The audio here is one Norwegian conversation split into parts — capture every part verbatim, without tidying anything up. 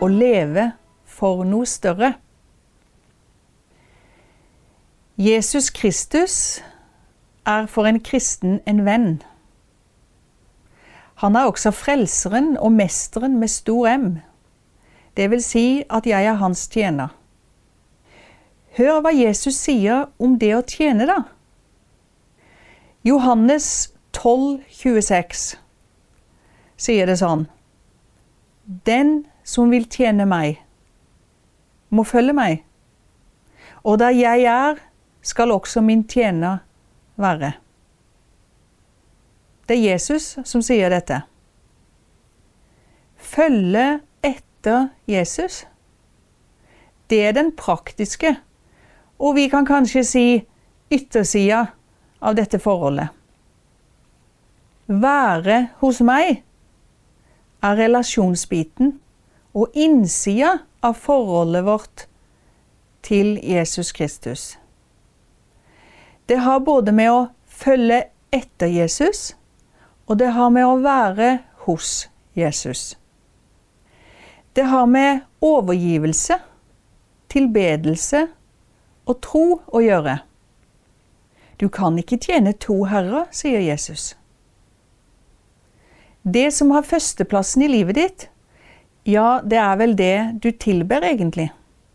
å leve for noe større. Jesus Kristus er for en kristen en venn. Han er også frelseren og mesteren med stor M. Det vil si at jeg er hans tjener. Hør hva Jesus sier om det å tjene da. Johannes tolv tjueseks sier det sånn: Den som vil tjene meg, må følge meg, og der jeg er, skal også min tjener være. Det er Jesus som sier dette. Følge etter Jesus. Det er den praktiske, og vi kan kanskje si yttersida av dette forholdet. Være hos meg er relasjonsbiten og innsida av forholdet vårt til Jesus Kristus. Det har både med å følge etter Jesus, og det har med å være hos Jesus. Det har med overgivelse, tilbedelse og tro å gjøre. Du kan ikke tjene to herrer, sier Jesus. Det som har førsteplassen i livet ditt, ja, det er vel det du tilber egentlig.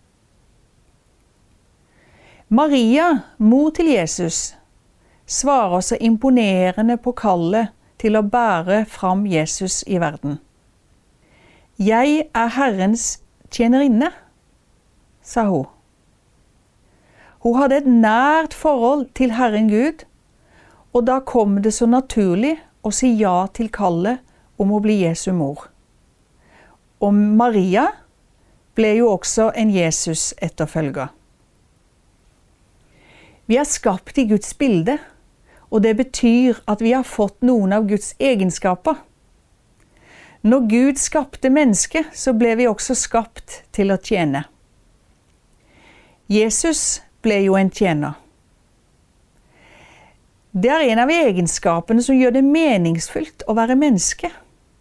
Maria, mor til Jesus, svarer så imponerende på kallet til å bære fram Jesus i verden. Jeg er Herrens tjenerinne, sa hun. Hun hadde et nært forhold til Herren Gud, og da kom det så naturlig å si ja til kallet om å bli Jesu mor. Og Maria ble jo også en Jesus-etterfølger. Vi er skapt i Guds bilde, og det betyr at vi har fått noen av Guds egenskaper. Når Gud skapte mennesket, så ble vi også skapt til å tjene. Jesus ble jo en tjener. Det er en av egenskapene som gjør det meningsfullt å være menneske.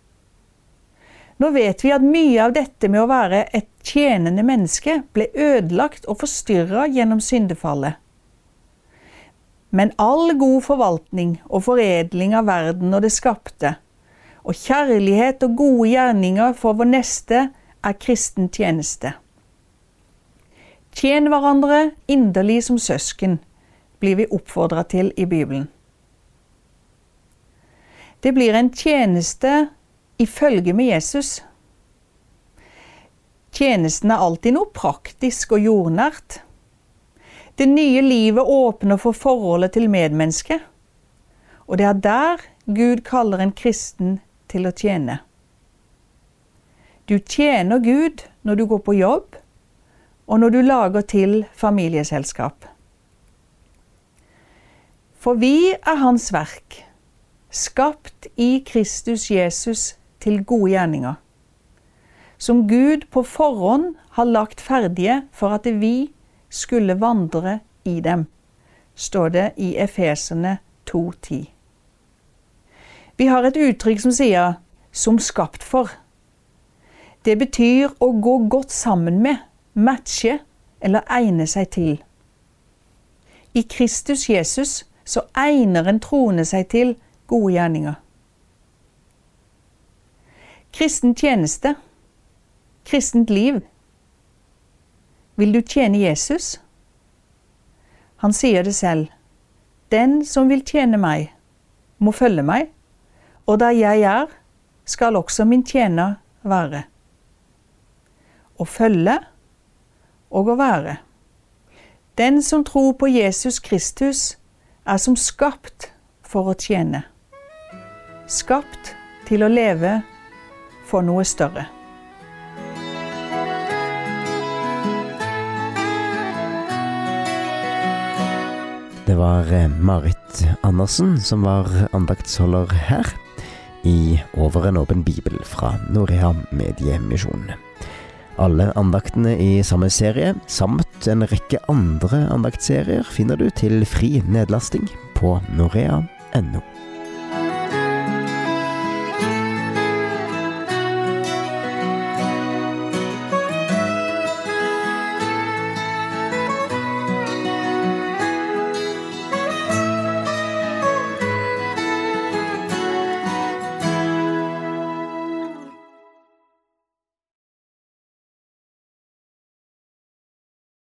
Nå vet vi at mye av dette med å være et tjenende menneske ble ødelagt og forstyrret gjennom syndefallet. Men all god forvaltning og foredling av verden og det skapte, og kjærlighet og gode gjerninger for vår neste, er kristen tjeneste. Tjen hverandre inderlig som søsken, blir vi oppfordret til i Bibelen. Det blir en tjeneste i følge med Jesus. Tjenesten er alltid noe praktisk og jordnært. Det nye livet åpner for forholdet til medmennesket, og det er der Gud kaller en kristen til å tjene. Du tjener Gud når du går på jobb, og når du lager til familieselskap. For vi er hans verk, skapt i Kristus Jesus til gode gjerninger, som Gud på forhånd har lagt ferdige for at vi skulle vandre i dem, står det i Efeserne to ti. Vi har et uttrykk som sier «som skapt for». Det betyr å gå godt sammen med, matche eller egne seg til. I Kristus Jesus så egner en troende seg til gode gjerninger. Kristen tjeneste, kristent liv. Vil du tjene Jesus? Han sier det selv. Den som vil tjene meg, må følge meg, og der jeg er, skal også min tjener være. Å følge og å være. Den som tror på Jesus Kristus er som skapt for å tjene. Skapt til å leve for noe større. Det var Marit Andersen som var andaktsholder her i Over en åpen bibel fra Norea Mediemisjon. Alle andaktene i samme serie, samt en rekke andre andaktserier, finner du til fri nedlasting på norea punktum no.